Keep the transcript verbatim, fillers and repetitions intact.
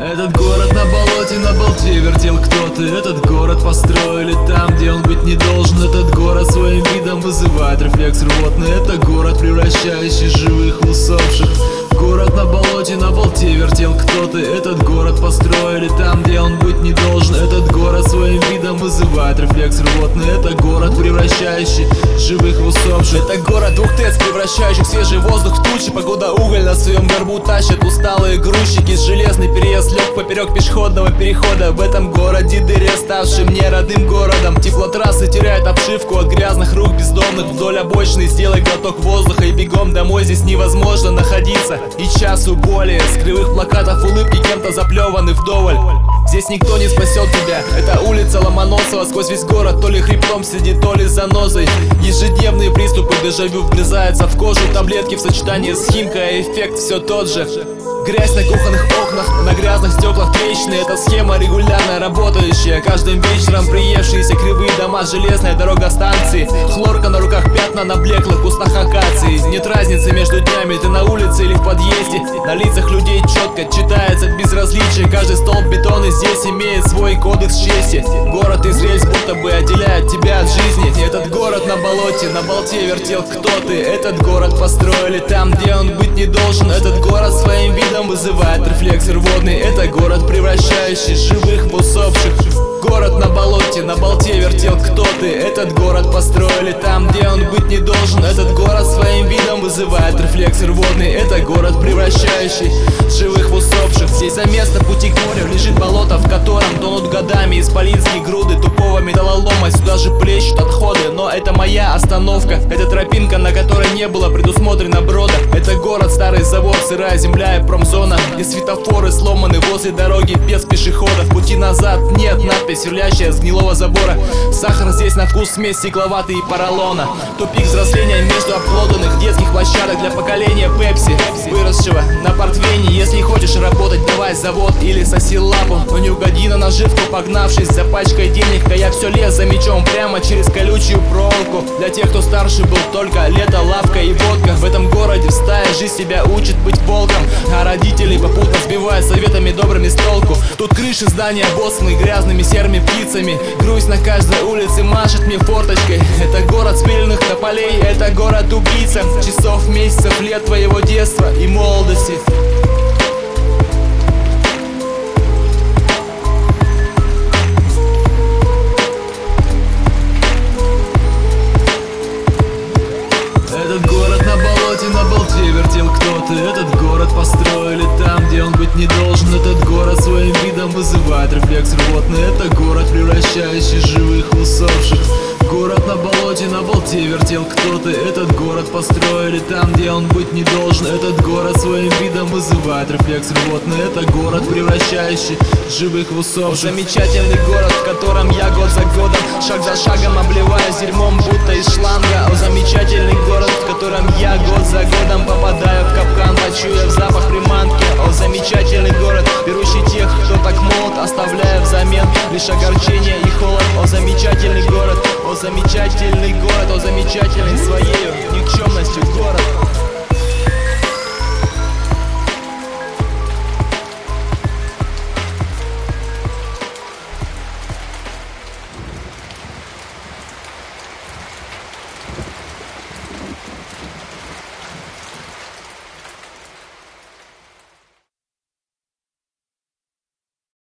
Этот город на болоте, на болте вертел кто-то. Этот город построили там, где он быть не должен. Этот город своим видом вызывает рефлекс рвотный. Это город, превращающий живых в усопших. Город на болоте, на болте вертел кто-то. Этот город построили там, где он быть не должен. Этот город своим видом вызывает рефлекс рвотный. Это город, превращающий живых в усопших. Это город двух ТЭЦ, превращающих свежий воздух в тучи. Погода уголь на своем горбу тащат усталые грузчики. Железный переезд лег поперек пешеходного перехода. В этом городе дыре, ставшим мне родным городом. Теплотрассы теряют обшивку от грязных рук бездомных. Вдоль обочины сделай глоток воздуха и бегом домой. Здесь невозможно находиться и часу более. С кривых плакатов улыбки кем-то заплеваны вдоволь. Здесь никто не спасет тебя. Это улица Ломоносова, сквозь весь город то ли хребтом сидит, то ли занозой. Ежедневные приступы дежавю вгрызаются в кожу. Таблетки в сочетании с химкой, а эффект все тот же. Грязь на кухонных окнах, на грязных стеклах трещины. Это схема регулярно работающая. Каждым вечером приевшиеся кривые дома, железная дорога станции. Хлорка на руках, пятна на блеклых кустах акации. Нет разницы между днями, ты на улице или в подъезде. На лицах людей четко читается безразличие. Каждый столб бетона здесь имеет свой кодекс чести. Город из рельс будто бы отделяет тебя от жизни. Этот город на болоте, на болте вертел кто ты. Этот город построили там, где он быть не должен. Этот город своим видом вызывает рефлекс рвотный. Это город, превращающий живых в усопших. Город на болоте, на болте вертел кто ты. Этот город построили там, где он быть не должен. Этот город своим видом вызывает рефлекс рвотный. Это город, превращающий живых в усопших. Здесь за место пути к морю лежит болото, в котором тонут годами исполинские груды тупого металлолома. Сюда же плещут отходы, но это моя остановка. Это тропинка, на которой не было предусмотрено брода. Это город, старый завод, сырая земля и промзона, где светофоры сломаны возле дороги без пешеходов. Пути назад нет, надпись, сверлящая с гнилого забора. Сахар здесь на вкус смесь стекловатый и поролона. Тупик взросления между обглоданных детских площадок для поколения Пепси, выросшего на портвейне. Если хочешь работать, давай завод или соси лапу. Но не угоди на наживку, погнавшись за пачкой денег. А я все лез за мечом прямо через колючую проволоку. Для тех, кто старше был только лето, лавка и водка. В этом городе в стае жизнь себя учит быть волком, а родителей попутно сбивают советами добрыми с толку. Тут крыши здания обоссаны грязными серыми птицами. Грусть на каждой улице машет мне форточкой. Это город спиленных тополей, это город убийца. Часов, месяцев, лет твоего детства и молодости. Этот город на болоте, на болте вертел кто-то. Этот город построили там, где он быть не должен. Этот город своим видом вызывает рефлекс рвотный. Это город, превращающий живых в усопших. Город на болоте, на болте вертел кто-то. Этот город построили там, где он быть не должен. Этот город своим видом вызывает рефлекс рвотный. Это город, превращающий живых в усопших. Замечательный город, в котором я год за годом, шаг за шагом обливаюсь дерьмом, будто из шланга. О, замечательный город, в котором я год за годом попадаю в капкан, почуяв запах приманки. О, замечательный город, берущий тех, кто так молод, оставляя взамен лишь огорчение и холод. О, замечательный город, о, замечательный город, о, замечательный своею никчемностью город.